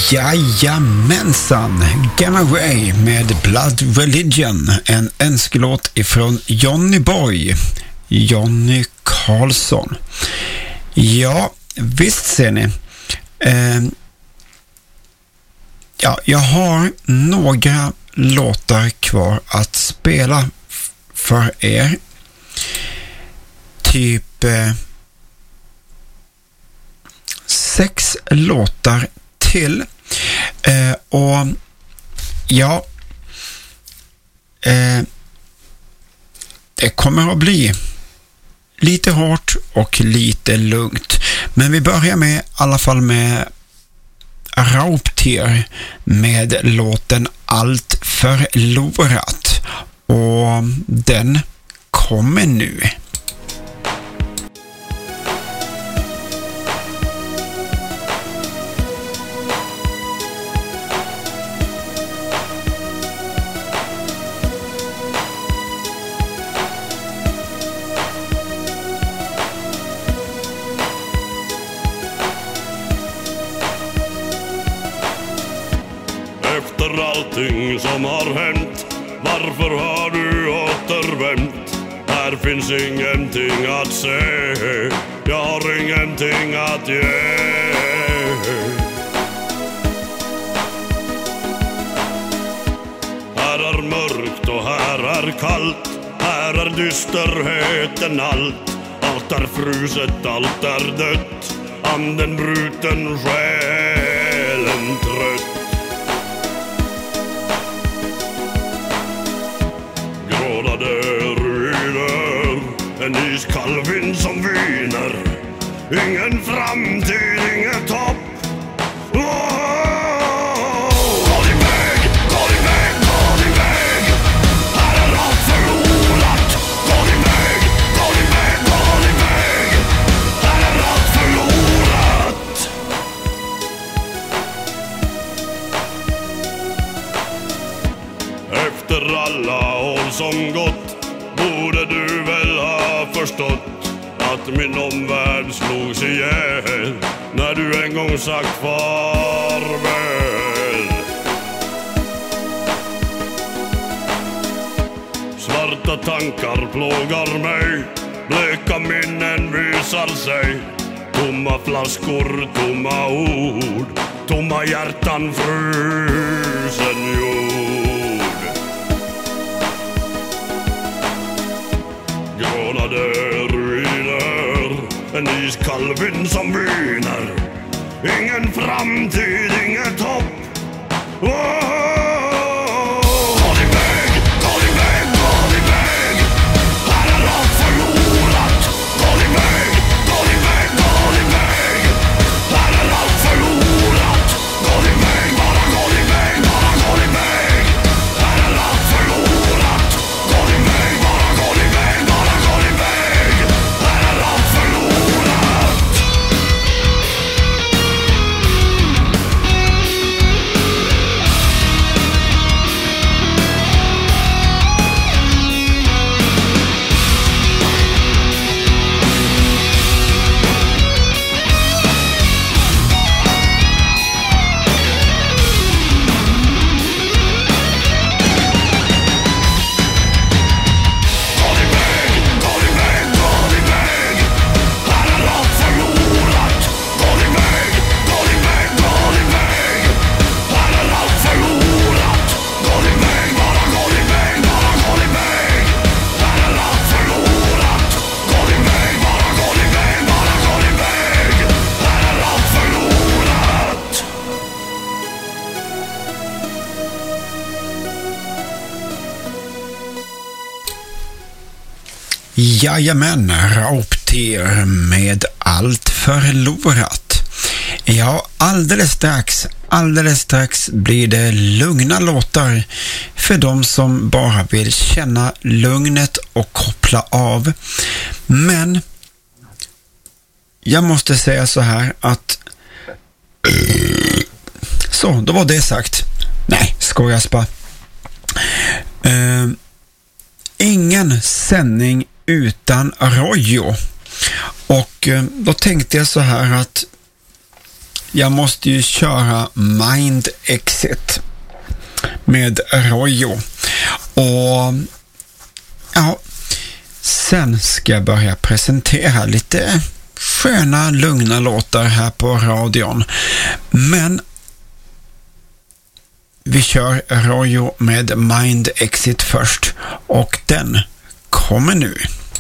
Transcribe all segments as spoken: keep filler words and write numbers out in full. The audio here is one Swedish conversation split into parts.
Jajamensan, Gamma Ray med Blood Religion, en önskelåt ifrån Johnny Boy, Johnny Karlsson. Ja, visst ser ni. Eh, ja, jag har några låtar kvar att spela f- för er. Typ eh, sex låtar till. Eh, och ja, eh, det kommer att bli lite hårt och lite lugnt. Men vi börjar med i alla fall med Rauptir med låten Allt förlorat. Och den kommer nu. Allting som har hänt, varför har du återvänt? Här finns ingenting att se, jag har ingenting att ge. Här är mörkt och här är kallt, här är dysterheten allt. Allt är fruset, allt är dött, anden bruten, själen trött. Grånade ruiner, en iskall vind som viner. Ingen framtid, inget hopp. Oh, gå din väg, gå din väg, gå din väg. Här är allt förlorat. Gå din väg, gå din väg, gå din väg. Här är allt förlorat. Efter alla år som gått borde du väl ha förstått att min omvärld slogs ihjäl när du en gång sagt farväl. Svarta tankar plågar mig, bleka minnen visar sig. Tomma flaskor, tomma ord, tomma hjärtan, frusen jord. Grånade ruiner, en iskall vind som viner. Ingen framtid, inget hopp. Oh! Jajamän, Rauptir med Allt förlorat. Ja, alldeles strax, alldeles strax blir det lugna låtar för de som bara vill känna lugnet och koppla av. Men jag måste säga så här att så, då var det sagt. Nej, skojas bara. Uh, ingen sändning utan Rojo. Och då tänkte jag så här att jag måste ju köra Mind Exit med Rojo. Och ja, sen ska jag börja presentera lite sköna, lugna låtar här på radion. Men vi kör Rojo med Mind Exit först, och den kommer nu.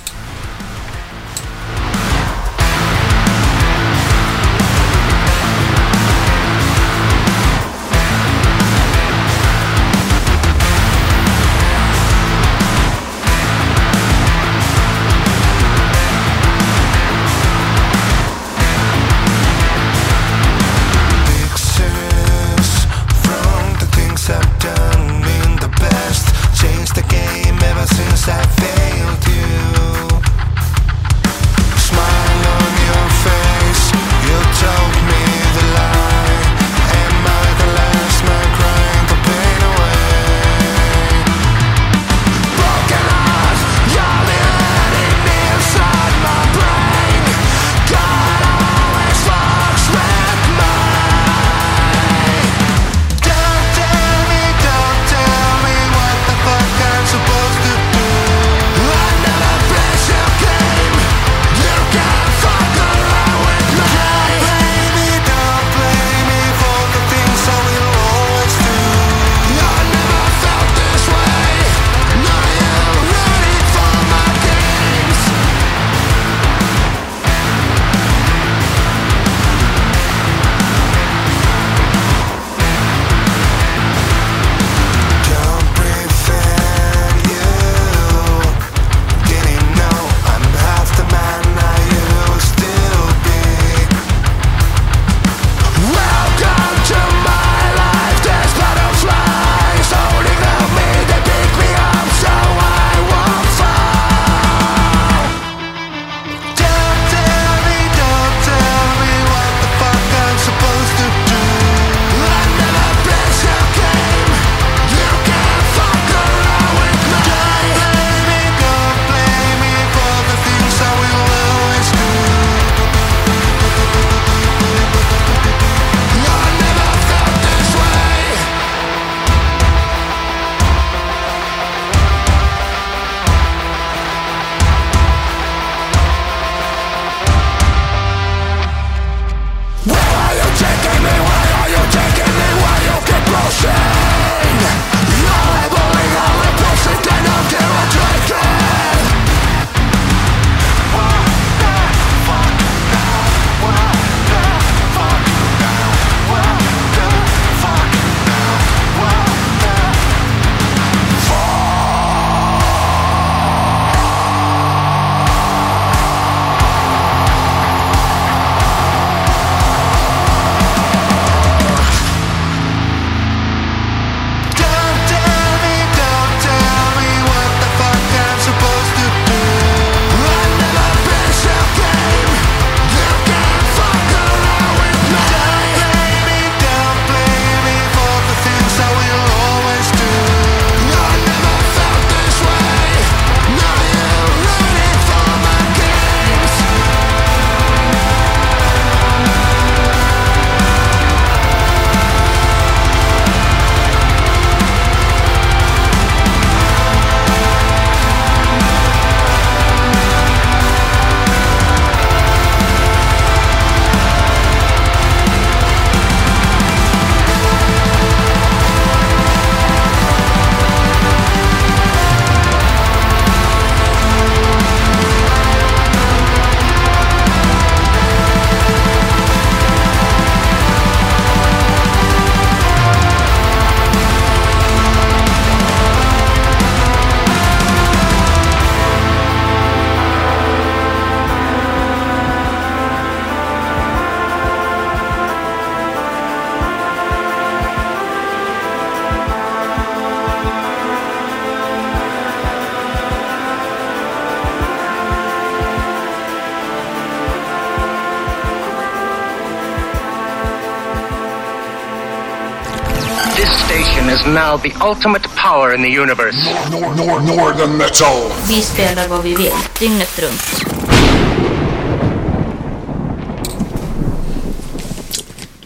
station is now the ultimate power in the universe. Nor, nor, nor, northern metal. Vi spelar vad vi vill, dygnet runt.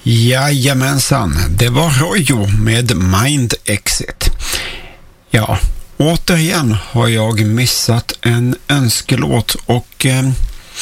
Jajamensan, det var Rojo med Mind Exit. Ja, återigen har jag missat en önskelåt och eh,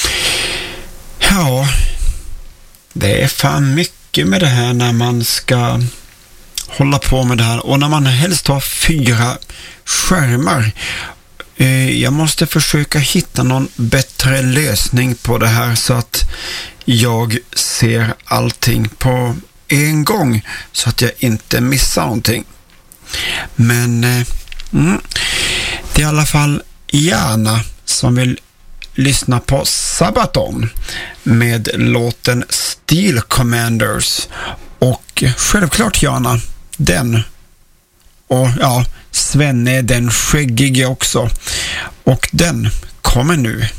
ja, det är fan mycket med det här när man ska hålla på med det här och när man helst har fyra skärmar. Eh, jag måste försöka hitta någon bättre lösning på det här så att jag ser allting på en gång så att jag inte missar någonting. Men eh, mm, det är i alla fall Jana som vill lyssna på Sabaton med låten Steel Commanders. Och självklart Jana, den. Och ja, Svenne är den skäggige också. Och den kommer nu.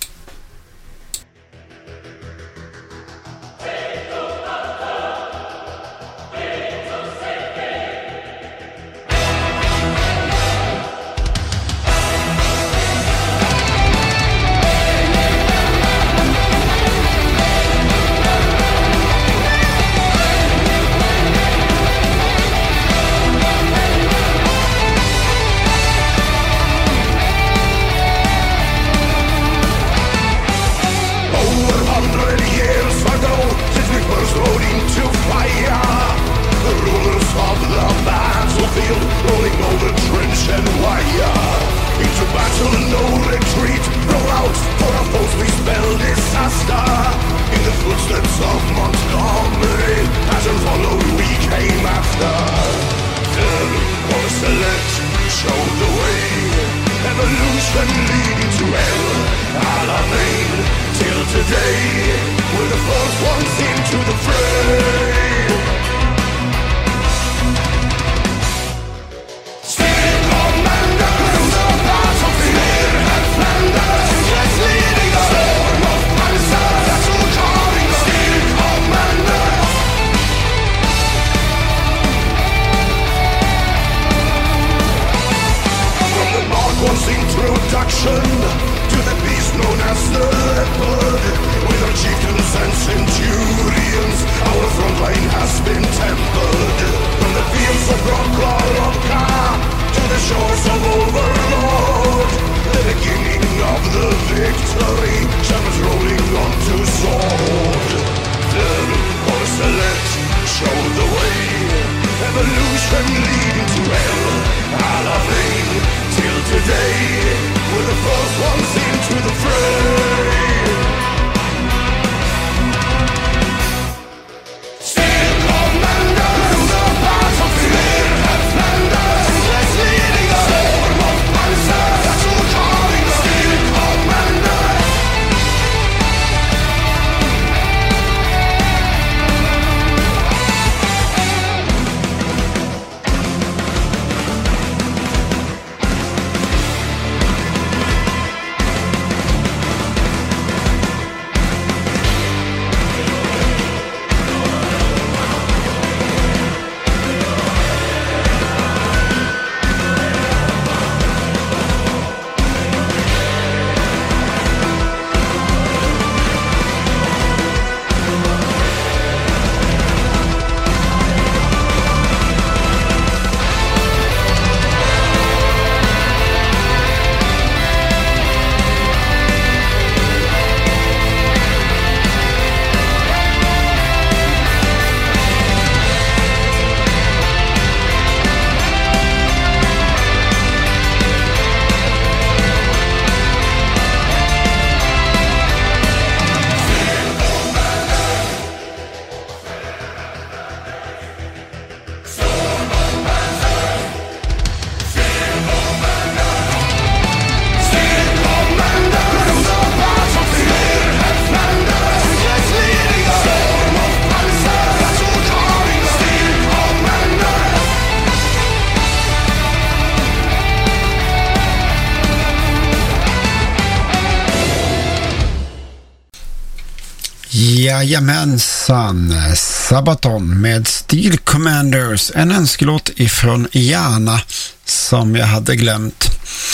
Jajamensan, Sabaton med Steel Commanders, en önskelåt ifrån Jana som jag hade glömt.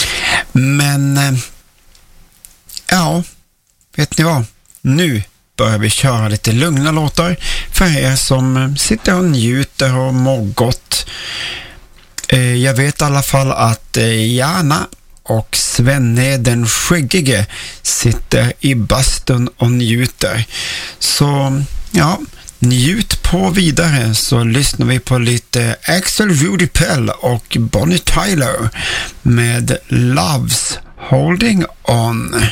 Men ja, vet ni vad? Nu börjar vi köra lite lugna låtar. för er som sitter och njuter och mår gott. Jag vet i alla fall att Jana och Svenne den skäggige sitter i bastun och njuter. Så ja, njut på vidare, så lyssnar vi på lite Axel Rudy Pell och Bonnie Tyler med Love's Holding On.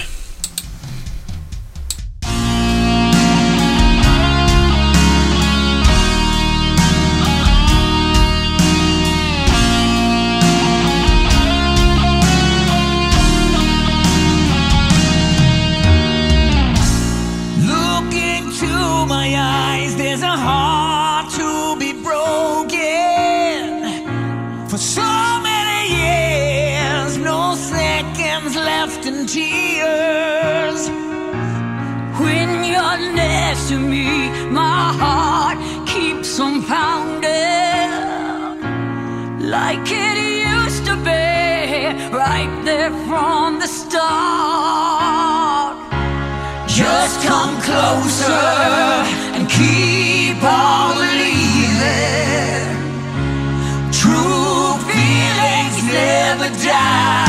Tears. When you're next to me, my heart keeps on pounding like it used to be, right there from the start. Just come closer and keep on believing. True feelings never die.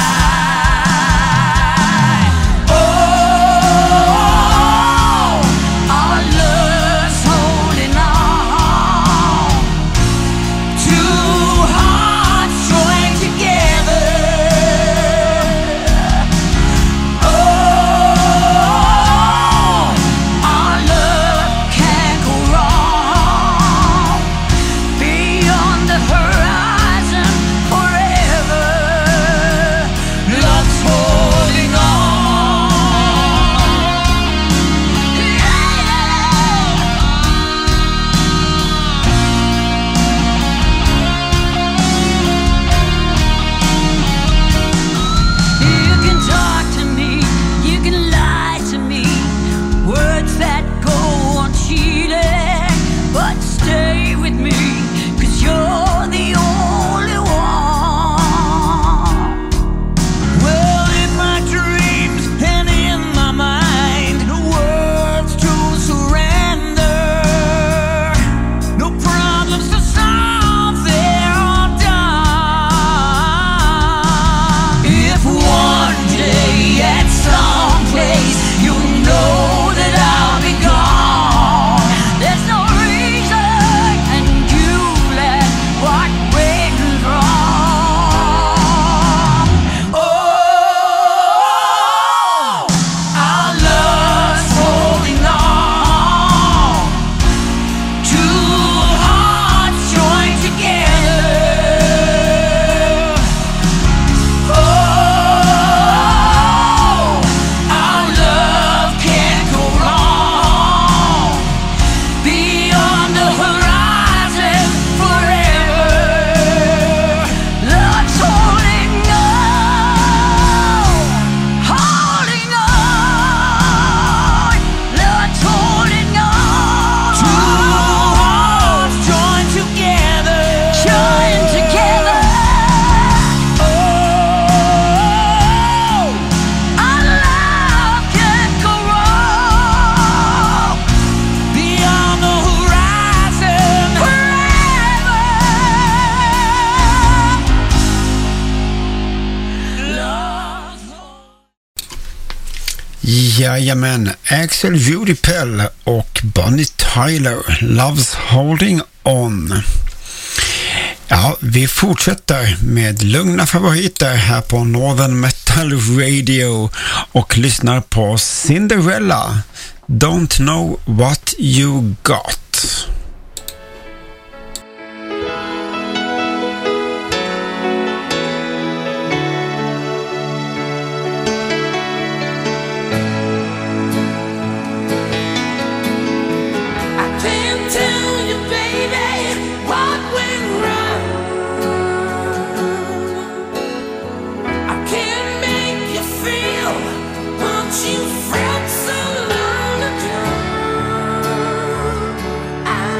Jajamän, Axel Rudy Pell och Bonnie Tyler, Love's Holding On. Ja, vi fortsätter med lugna favoriter här på Northern Metal Radio och lyssnar på Cinderella, Don't Know What You Got. You felt so long ago. I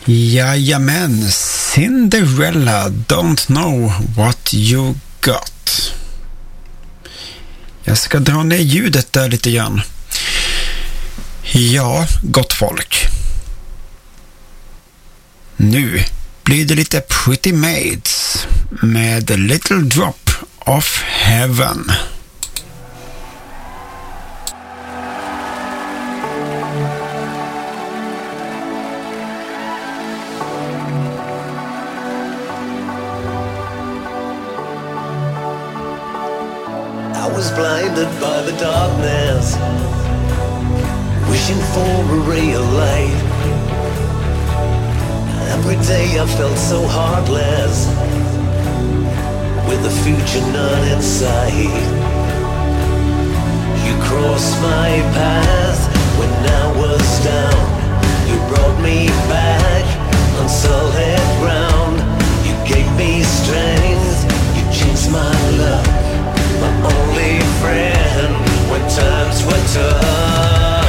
Jajamän, Cinderella, Don't Know What You Got. Jag ska dra ner ljudet där lite grann. Ja, gott folk. Nu blir det lite Pretty Maids med A Little Drop of Heaven. I was blinded by the darkness, wishing for a ray of light. Every day I felt so heartless, with the future not in sight. You crossed my path when I was down. You brought me back on solid ground. You gave me strength, you changed my luck. My only friend when times were tough.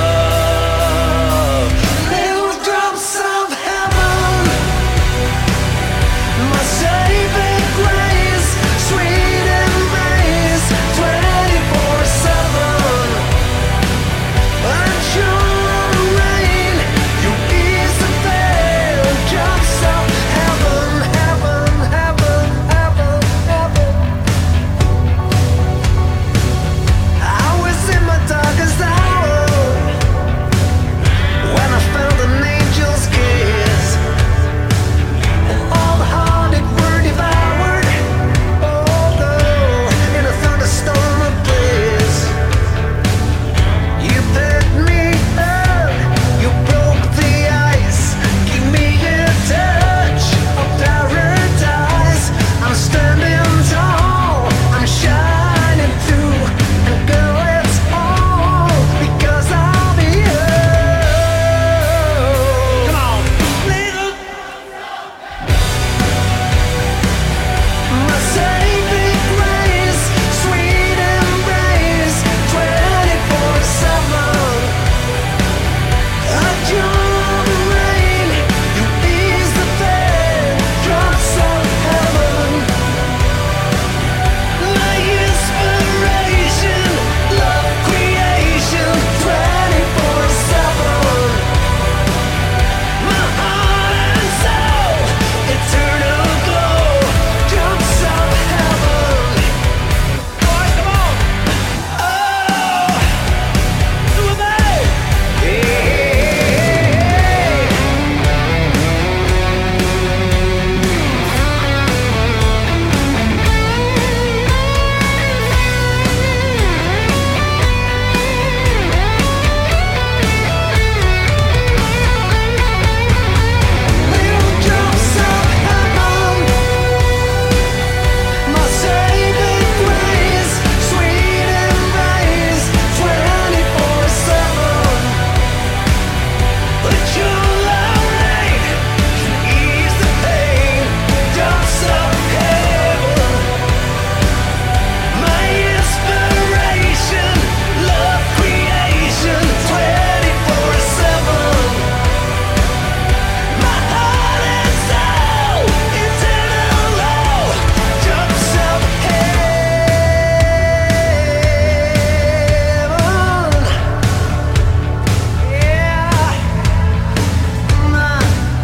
Little drops of heaven, my saving grace, sweet embrace, twenty-four seven. And your rain, you ease the veil. Drops of heaven, heaven, heaven, heaven, heaven. I was in my darkest hour when I felt an angel's kiss, and all the hearted were devoured. Oh no, in a thunderstorm of bliss. You picked me up, you broke the ice, give me a touch of paradise. I'm standing tall, I'm shining through, and girl, it's all because of you. Come on, little. My saving grace, sweet embrace, twenty-four seven. At your rain, you ease the pain. Drops of heaven, my inspiration, love creation, twenty-four seven. My heart and soul, eternal glow. Drops of heaven. Boys, come on. Oh, do they? Yeah. Little drops of heaven, my saving grace, sweet embrace, twenty-four seven. But your love rain can ease the pain. Drops of heaven, my inspiration, love creation, twenty-four seven. My heart and soul, eternal love, drops of heaven. Yeah, my,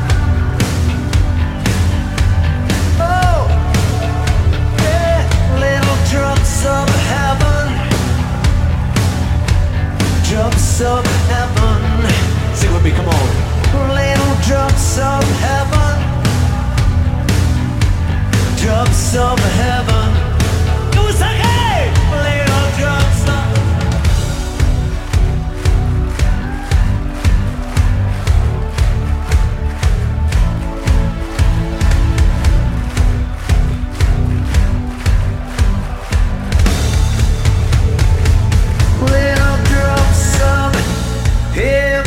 oh, yeah, little drops of heaven, drops of heaven. Sing with me, come on. Little drops of heaven, drops of heaven. You say, hey, little drops of. Little drops of heaven.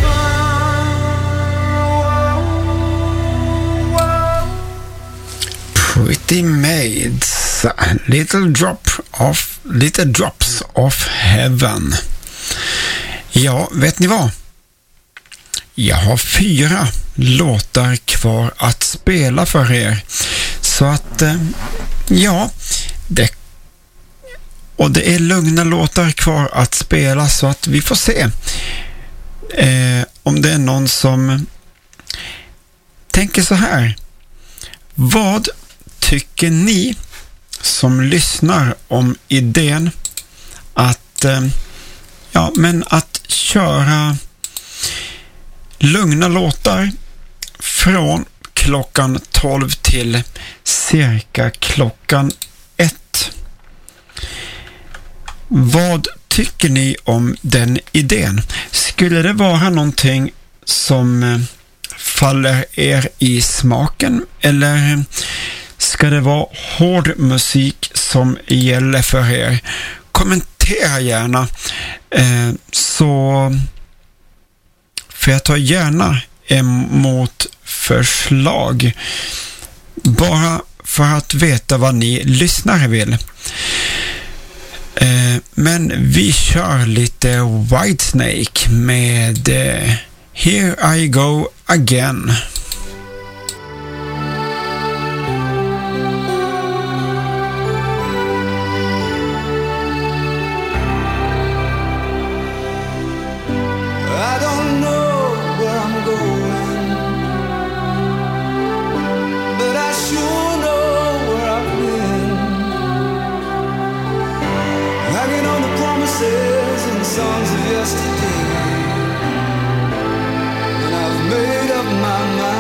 Whoa, whoa. Pretty Maids, Little Drop of Little Drops of Heaven. Ja, vet ni vad? jag har fyra låtar kvar att spela för er. Så att, ja, det, och det är lugna låtar kvar att spela, så att vi får se eh, om det är någon som tänker så här. Vad tycker ni som lyssnar om idén att, eh, ja, men att köra lugna låtar från klockan tolv till cirka klockan ett? Vad tycker ni om den idén? Skulle det vara någonting som faller er i smaken, eller ska det vara hård musik som gäller för er? Kommentera gärna, eh, så för jag tar gärna emot förslag, bara för att veta vad ni lyssnare vill. Eh, men vi kör lite Whitesnake med eh, Here I Go Again. I don't know where I'm going, but I sure know where I've been. Hanging on the promises and songs of yesterday, and I've made up my mind.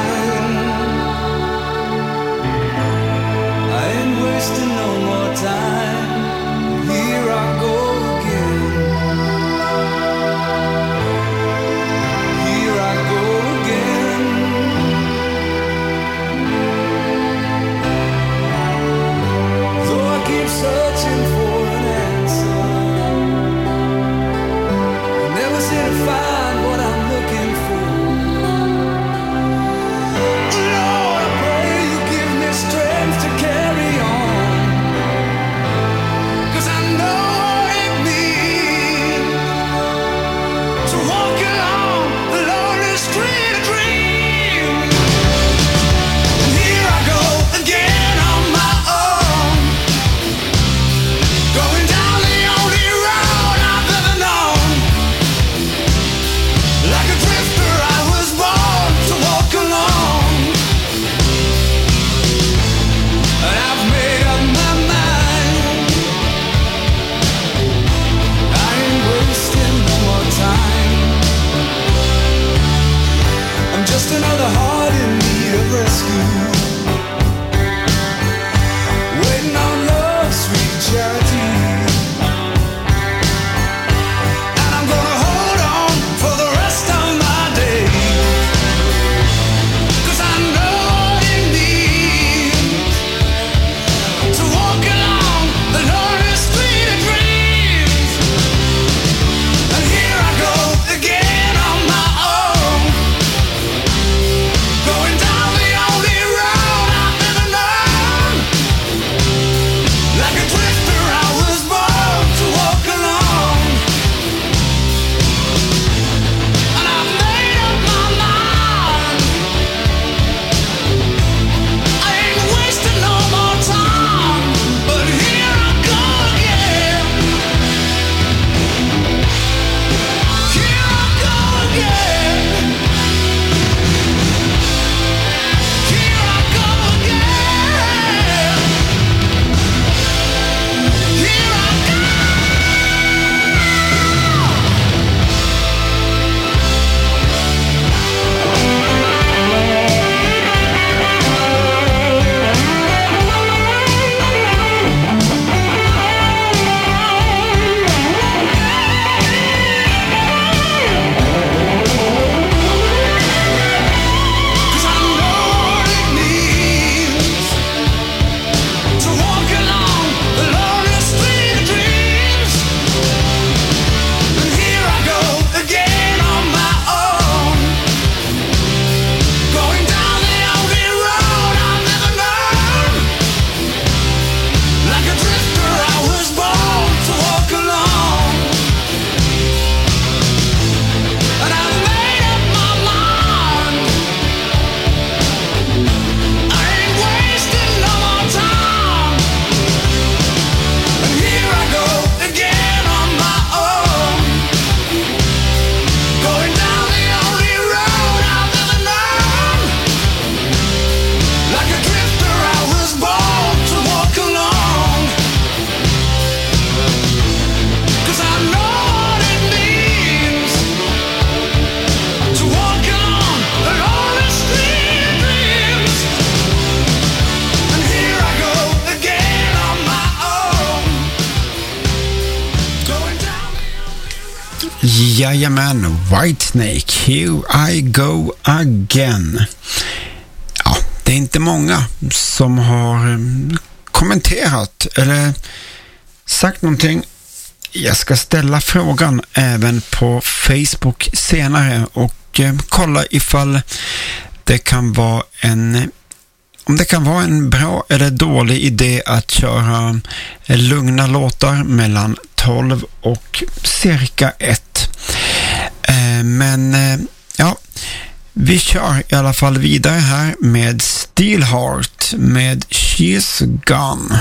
Jajamän, Whitesnake, Here I Go Again. Ja, det är inte många som har kommenterat eller sagt någonting. Jag ska ställa frågan även på Facebook senare och eh, kolla ifall det kan vara en om det kan vara en bra eller dålig idé att köra lugna låtar mellan tolv och cirka ett. Eh, men eh, ja, vi kör i alla fall vidare här med Steelheart med She's Gone.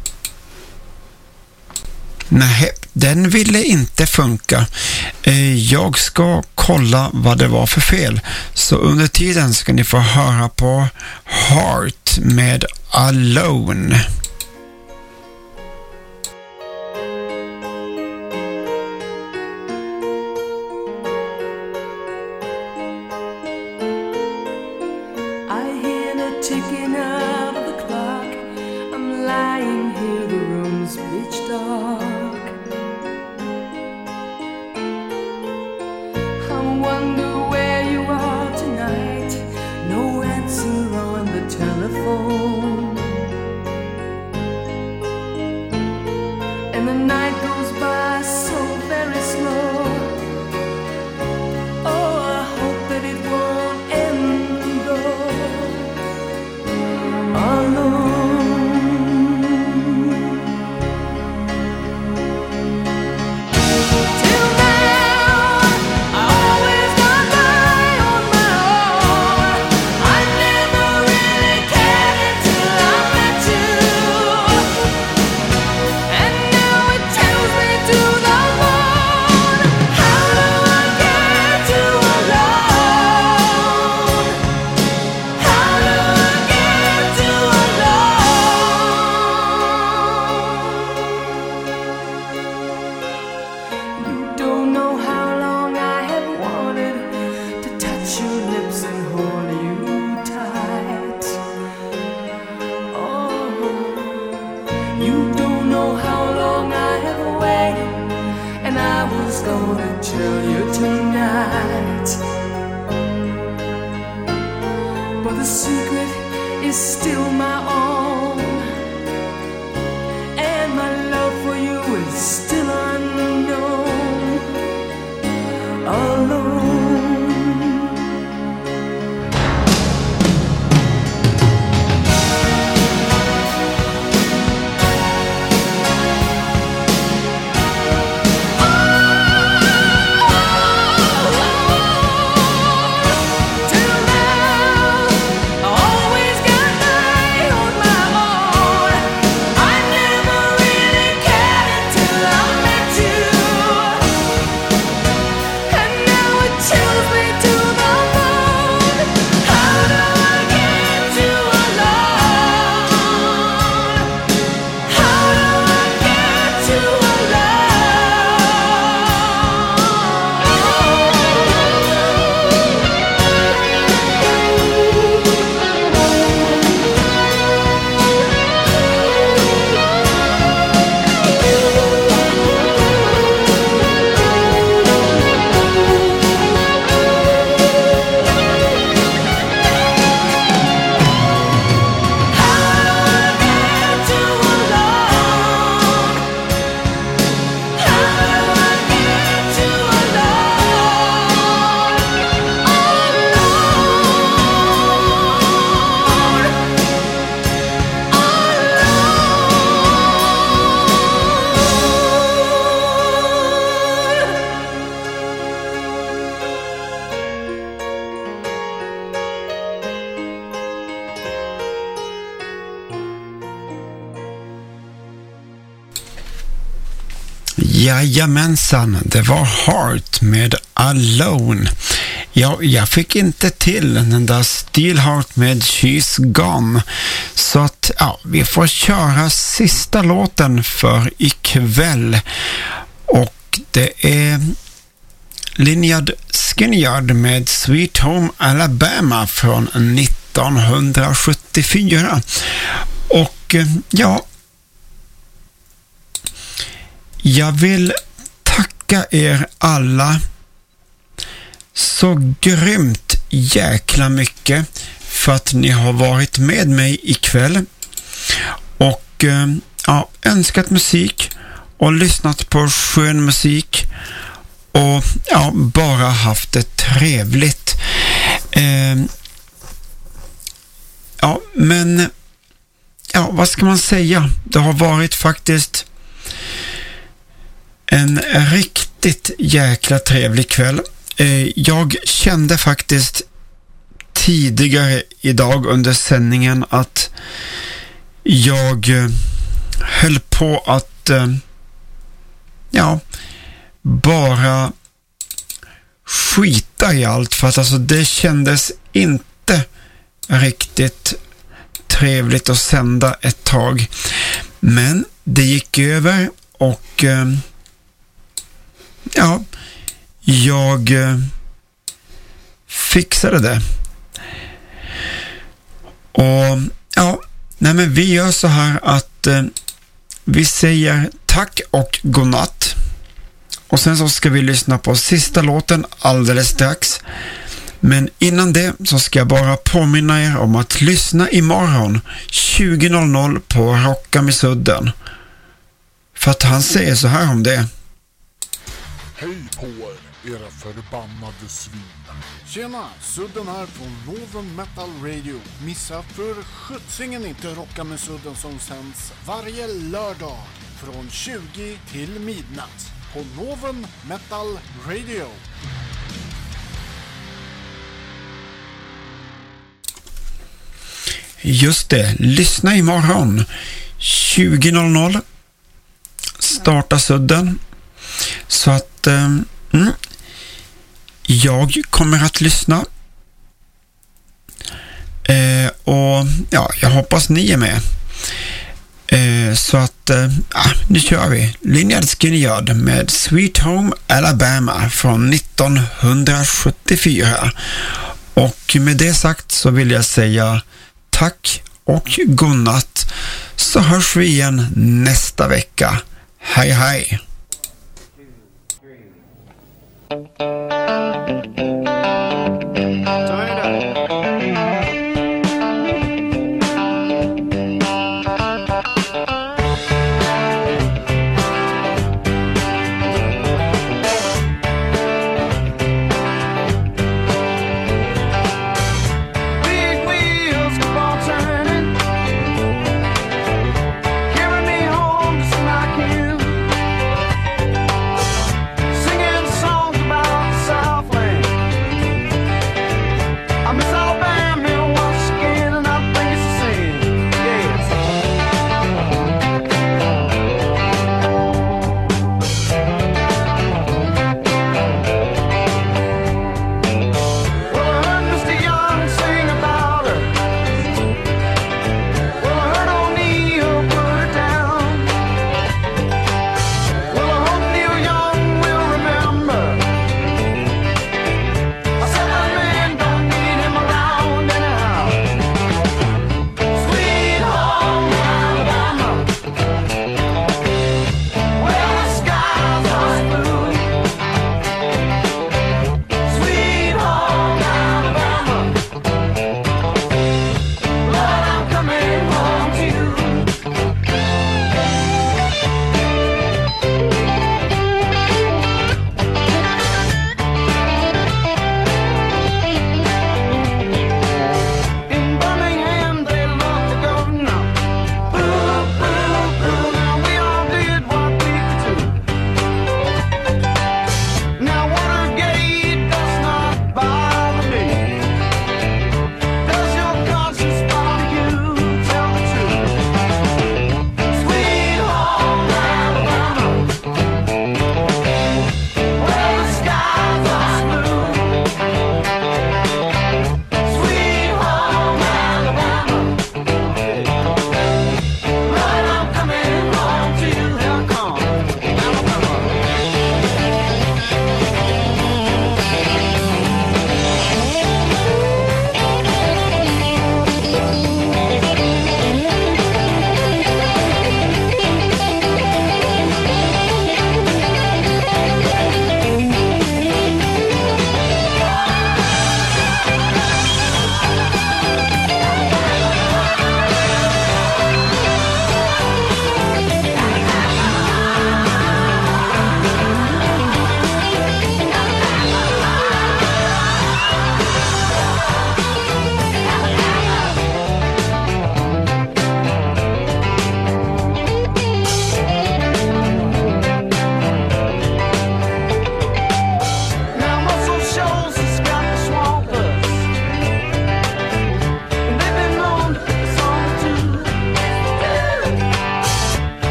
Nej, den ville inte funka. Jag ska kolla vad det var för fel. Så under tiden ska ni få höra på Heart med Alone. Jajamensan, det var Heart med Alone. Ja, jag fick inte till den där Steelheart med She's Gone. Så att, ja, vi får köra sista låten för ikväll. Och det är Lynyrd Skynyrd med Sweet Home Alabama från nittonhundrasjuttiofyra. Och ja, jag vill tacka er alla så grymt jäkla mycket för att ni har varit med mig ikväll och ja, önskat musik och lyssnat på skön musik och ja, bara haft det trevligt. Eh, ja, men ja, vad ska man säga? Det har varit faktiskt en riktigt jäkla trevlig kväll. Eh, jag kände faktiskt tidigare idag under sändningen att jag eh, höll på att eh, ja, bara skita i allt, för att alltså det kändes inte riktigt trevligt att sända ett tag. Men det gick över och eh, ja, jag eh, fixade det. Och ja, nej men vi gör så här att eh, vi säger tack och godnatt. Och sen så ska vi lyssna på sista låten alldeles strax. Men innan det så ska jag bara påminna er om att lyssna imorgon tjugo noll noll på Rocka med Sudden. För att han säger så här om det. Hej på er, era förbannade svin. Tjena, Sudden här på Northern Metal Radio. Missa för skjutsingen inte Rocka med Sudden som sänds varje lördag från tjugo till midnatt på Northern Metal Radio. Just det, lyssna imorgon tjugo noll noll. Starta Sudden. Så att eh, mm, jag kommer att lyssna. Eh, och ja, jag hoppas ni är med. Eh, så att eh, nu kör vi Lynyrd Skynyrd med Sweet Home Alabama från nittonhundrasjuttiofyra. Och med det sagt så vill jag säga tack och godnatt, så hörs vi igen nästa vecka. Hej hej! Carry me home just like you.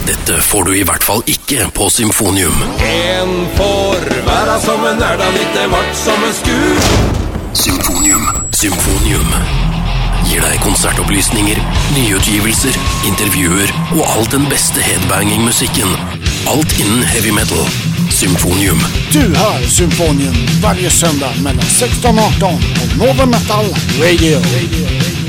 Dette får du i hvert fall ikke på Symfonium. En får være som en er da litt vart som en skur. Symfonium. Symfonium gir deg konsertopplysninger, nyutgivelser, intervjuer og all den beste headbanging-musikken. Alt innen heavy metal. Symfonium. Du hör Symfonium varje söndag mellan sexton och arton på Nova Metal Radio.